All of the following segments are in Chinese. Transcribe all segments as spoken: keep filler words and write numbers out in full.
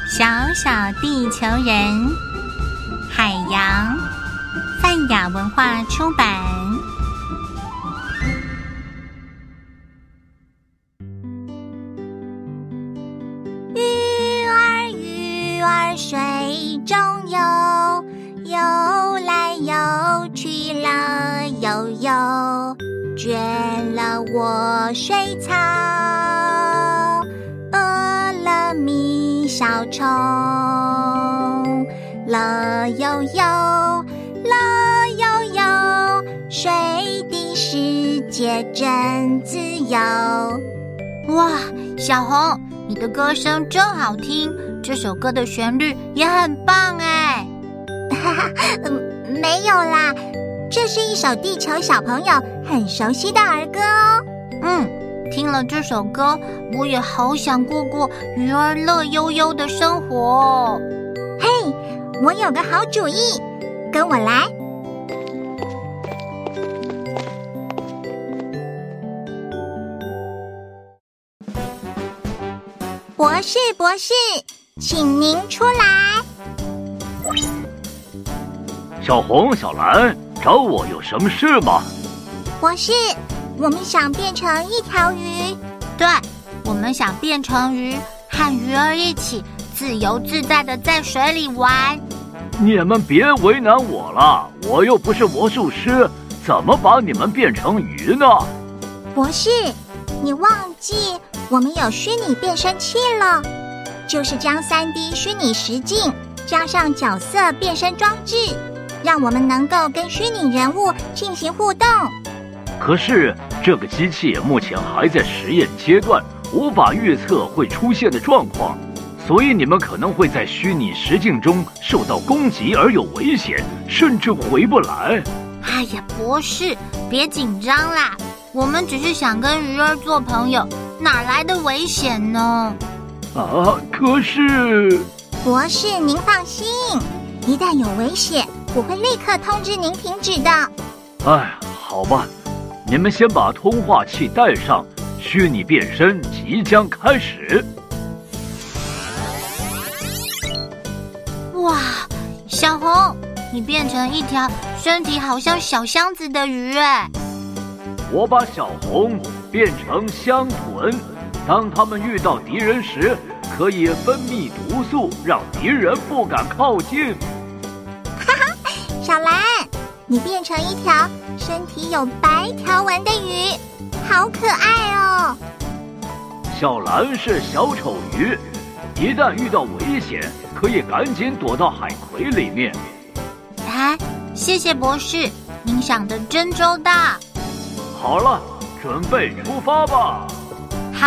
小小地球人，海洋，泛雅文化出版。 鱼儿鱼儿水中游，游来游去乐悠悠，倦了我水草，饿了觅小虫，乐悠悠，乐悠悠，水的世界真自由。 哇，小红，你的歌声真好听，这首歌的旋律也很棒哎。 哈哈，没有啦，这是一首地球小朋友很熟悉的儿歌哦。 嗯，听了这首歌，我也好想过过鱼儿乐悠悠的生活哦。 嘿，我有个好主意，跟我来。博士博士，请您出来。 小红小蓝，找我有什么事吗？ 博士，我们想变成一条鱼。 对，我们想变成鱼，和鱼儿一起自由自在的在水里玩。 你们别为难我了，我又不是魔术师，怎么把你们变成鱼呢？ 博士，你忘记我们有虚拟变声器了，就是将 三 D 虚拟实境加上角色变身装置，让我们能够跟虚拟人物进行互动。 可是这个机器目前还在实验阶段，无法预测会出现的状况，所以你们可能会在虚拟实境中受到攻击而有危险，甚至回不来。 哎呀，博士，别紧张啦，我们只是想跟鱼儿做朋友，哪来的危险呢？ 啊，可是…… 博士，您放心，一旦有危险，我会立刻通知您停止的。 哎，好吧，你们先把通话器带上，虚拟变身即将开始。 哇，小红，你变成一条身体好像小箱子的鱼哎！ 我把小红变成香豚，当他们遇到敌人时，可以分泌毒素，让敌人不敢靠近。 哈哈，小蓝，你变成一条身体有白条纹的鱼，好可爱哦。 小蓝是小丑鱼，一旦遇到危险，可以赶紧躲到海葵里面。 哎，谢谢博士，您想得真周到。 好了，准备出发吧。 好。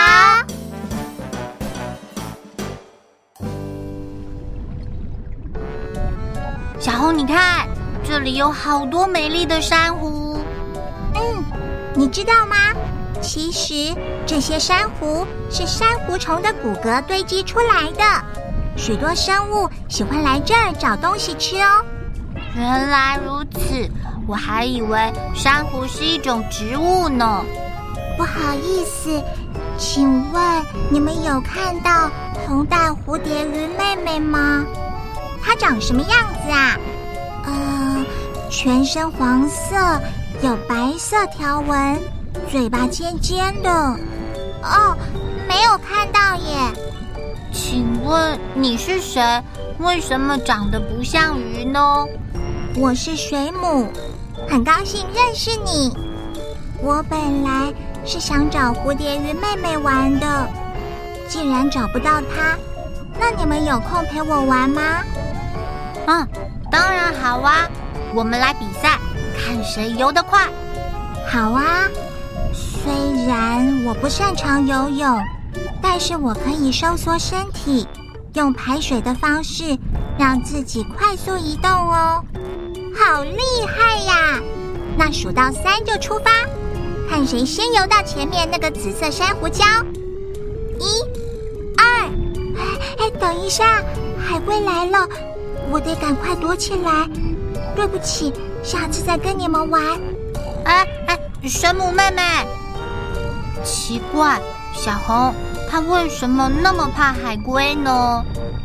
小红，你看，这里有好多美丽的珊瑚。 嗯，你知道吗？其实这些珊瑚是珊瑚虫的骨骼堆积出来的，许多生物喜欢来这儿找东西吃哦。 原来如此，我还以为珊瑚是一种植物呢。 不好意思，请问你们有看到红带蝴蝶鱼妹妹吗？它长什么样子啊？呃，全身黄色，有白色条纹，嘴巴尖尖的。哦，没有看到耶。 请问你是谁？为什么长得不像鱼呢？ 我是水母，很高兴认识你。我本来是想找蝴蝶鱼妹妹玩的，既然找不到她，那你们有空陪我玩吗？ 嗯，当然好啊，我们来比赛，看谁游得快。 好啊，虽然我不擅长游泳，但是我可以收缩身体，用排水的方式让自己快速移动哦。好厉害呀！那数到三就出发，看谁先游到前面那个紫色珊瑚礁。一、二，哎，等一下，海龟来了，我得赶快躲起来。对不起，下次再跟你们玩。 哎哎，水母妹妹，奇怪，小红她为什么那么怕海龟呢？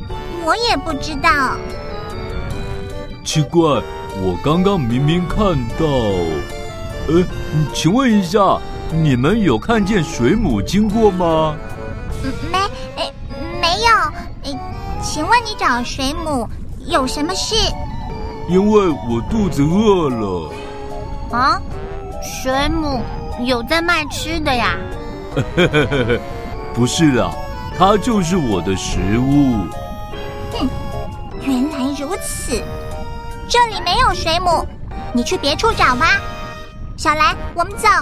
我也不知道。 奇怪，我刚刚明明看到……呃，请问一下，你们有看见水母经过吗？ 没，诶，没有。诶，请问你找水母有什么事？ 因为我肚子饿了。 啊？水母有在卖吃的呀？ 不是啦，它就是我的食物。 哼，原来如此。这里没有水母，你去别处找吧。小兰，我们走。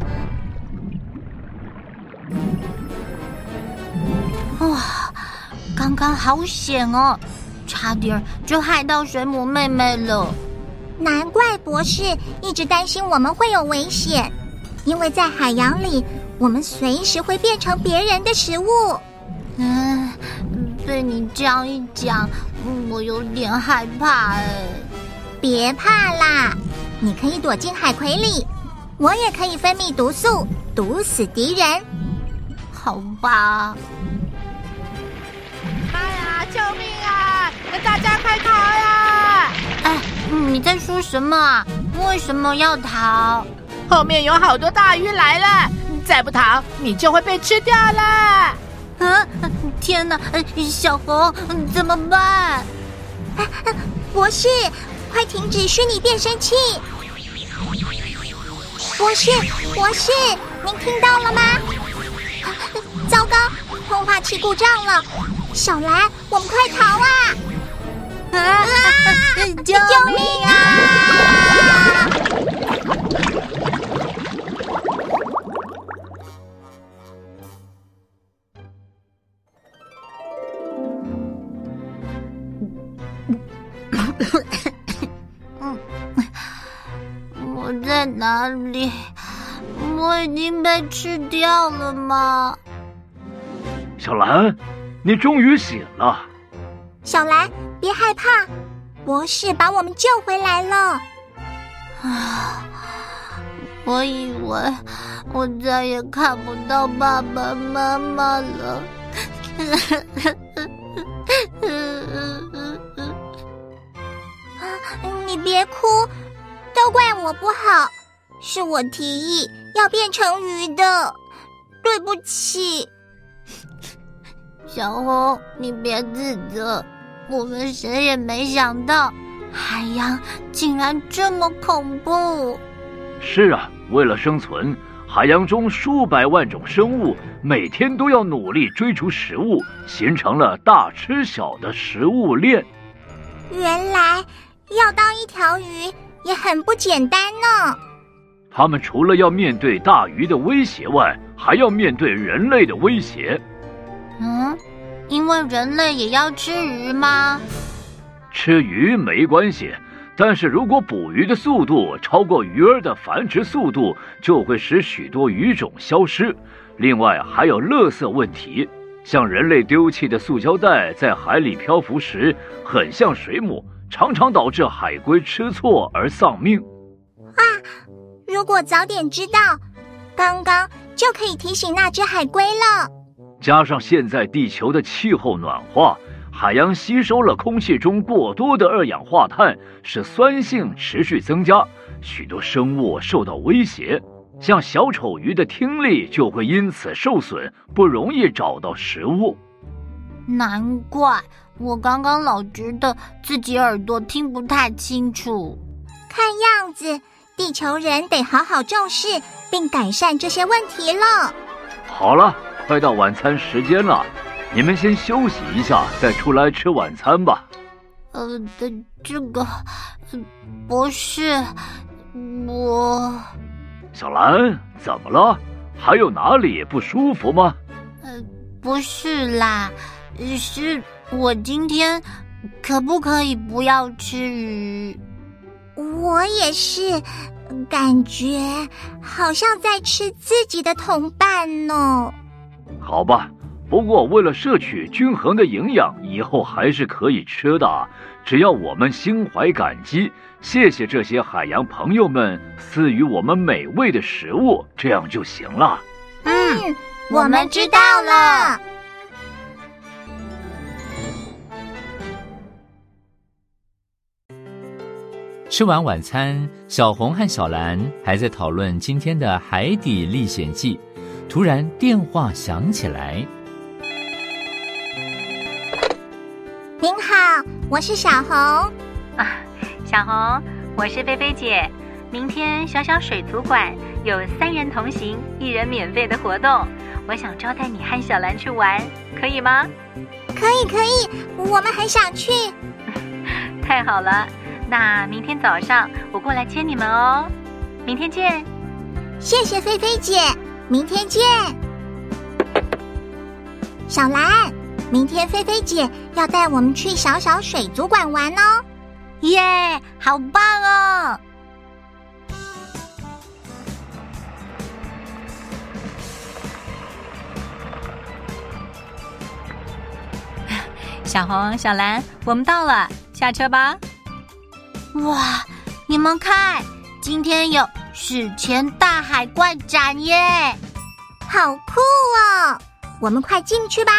哇，刚刚好险哦，差点就害到水母妹妹了。 难怪博士一直担心我们会有危险，因为在海洋里，我们随时会变成别人的食物。 嗯，被你这样一讲，我有点害怕哎。 别怕啦，你可以躲进海葵里，我也可以分泌毒素，毒死敌人。 好吧。 妈呀！救命啊！大家快逃呀！ 哎，你在说什么啊？为什么要逃？ 后面有好多大鱼来了，再不逃，你就会被吃掉了。 啊！天哪！小红，怎么办？ 博士，快停止虚拟变声器！博士，博士，您听到了吗？糟糕，通话器故障了！小兰，我们快逃啊！ 啊！啊救命啊！我在哪里？我已经被吃掉了吗？ 小兰，你终于醒了。 小兰，别害怕，博士把我们救回来了。 啊，我以为我再也看不到爸爸妈妈了。 你别哭，都怪我不好，是我提议要变成鱼的，对不起。 小红，你别自责，我们谁也没想到海洋竟然这么恐怖。 是啊，为了生存，海洋中数百万种生物每天都要努力追逐食物，形成了大吃小的食物链。 原来要当一条鱼也很不简单呢。 他们除了要面对大鱼的威胁外，还要面对人类的威胁。 嗯，因为人类也要吃鱼吗？ 吃鱼没关系，但是如果捕鱼的速度超过鱼儿的繁殖速度，就会使许多鱼种消失。另外还有垃圾问题，像人类丢弃的塑胶袋在海里漂浮时，很像水母，常常导致海龟吃错而丧命。 啊，如果早点知道，刚刚就可以提醒那只海龟了。 加上现在地球的气候暖化，海洋吸收了空气中过多的二氧化碳，使酸性持续增加，许多生物受到威胁，像小丑鱼的听力就会因此受损，不容易找到食物。 难怪我刚刚老觉得自己耳朵听不太清楚。 看样子地球人得好好重视并改善这些问题了。 好了，快到晚餐时间了，你们先休息一下，再出来吃晚餐吧。 呃，这个，博士，我…… 小兰，怎么了？还有哪里不舒服吗？ 呃，不是啦，是我今天可不可以不要吃鱼？ 我也是，感觉好像在吃自己的同伴呢。 好吧，不过为了摄取均衡的营养，以后还是可以吃的，只要我们心怀感激，谢谢这些海洋朋友们赐予我们美味的食物，这样就行了。 嗯，我们知道了。 吃完晚餐，小红和小蓝还在讨论今天的海底历险记。突然电话响起来。 您好，我是小红。 啊，小红，我是菲菲姐。明天小小水族馆有三人同行一人免费的活动，我想招待你和小兰去玩，可以吗？ 可以可以，我们很想去。 太好了，那明天早上我过来接你们哦。明天见。 谢谢菲菲姐，明天见。小兰，明天菲菲姐要带我们去小小水族馆玩哦。 耶，好棒哦！ 小红、小蓝，我们到了，下车吧。 哇，你们看，今天有史前大海怪展耶， 好酷哦！我们快进去吧。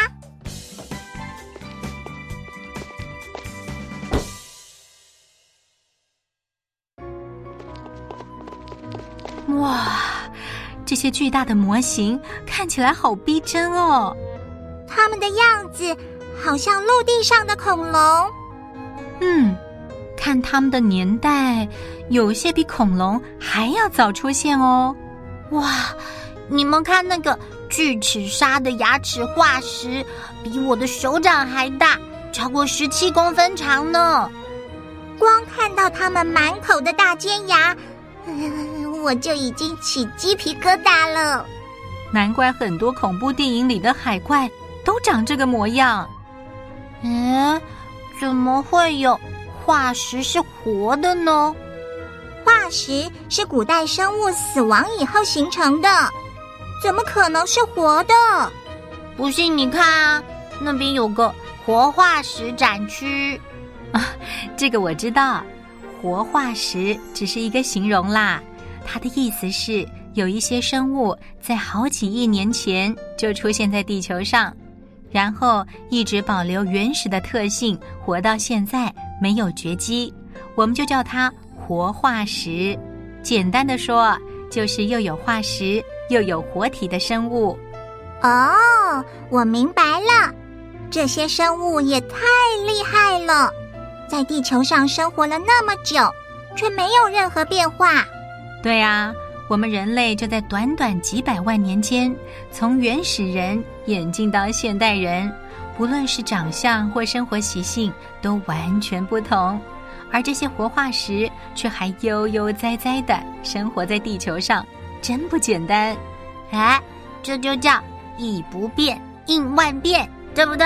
哇，这些巨大的模型看起来好逼真哦。 它们的样子好像陆地上的恐龙。 嗯，看它们的年代，有些比恐龙还要早出现哦。 哇，你们看那个巨齿鲨的牙齿化石，比我的手掌还大，超过十七公分长呢。 光看到它们满口的大尖牙，呃我就已经起鸡皮疙瘩了。 难怪很多恐怖电影里的海怪都长这个模样。 嗯，怎么会有化石是活的呢？ 化石是古代生物死亡以后形成的，怎么可能是活的？ 不信你看啊，那边有个活化石展区。 啊，这个我知道，活化石只是一个形容啦。它的意思是，有一些生物在好几亿年前就出现在地球上，然后一直保留原始的特性，活到现在没有绝迹，我们就叫它活化石。简单的说，就是又有化石又有活体的生物。 哦，我明白了，这些生物也太厉害了，在地球上生活了那么久，却没有任何变化。 对啊，我们人类就在短短几百万年间，从原始人演进到现代人，不论是长相或生活习性都完全不同，而这些活化石却还悠悠哉哉地生活在地球上，真不简单。 哎，这就叫以不变应万变，对不对？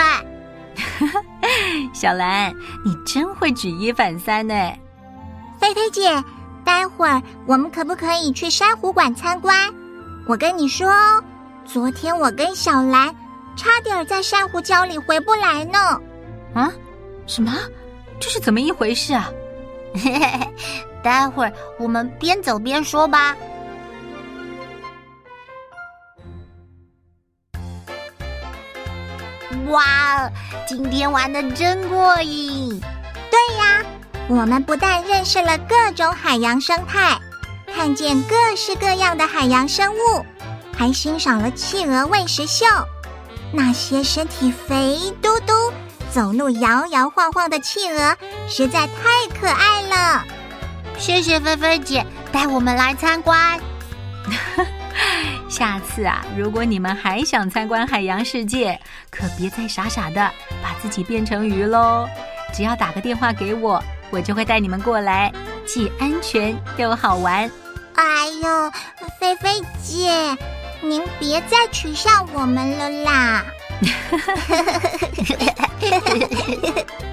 小兰，你真会举一反三呢。 菲菲姐，待会儿我们可不可以去珊瑚馆参观？我跟你说哦，昨天我跟小兰差点在珊瑚礁里回不来呢。 啊？什么？这是怎么一回事啊？ 嘿嘿嘿，待会儿我们边走边说吧。哇，今天玩得真过瘾！ 对呀，我们不但认识了各种海洋生态，看见各式各样的海洋生物，还欣赏了企鹅喂食秀。那些身体肥嘟嘟、走路摇摇晃晃的企鹅，实在太可爱了。 谢谢菲菲姐带我们来参观。 下次啊，如果你们还想参观海洋世界，可别再傻傻的把自己变成鱼咯。只要打个电话给我，我就会带你们过来，既安全又好玩。 哎呦，菲菲姐，您别再取笑我们了啦。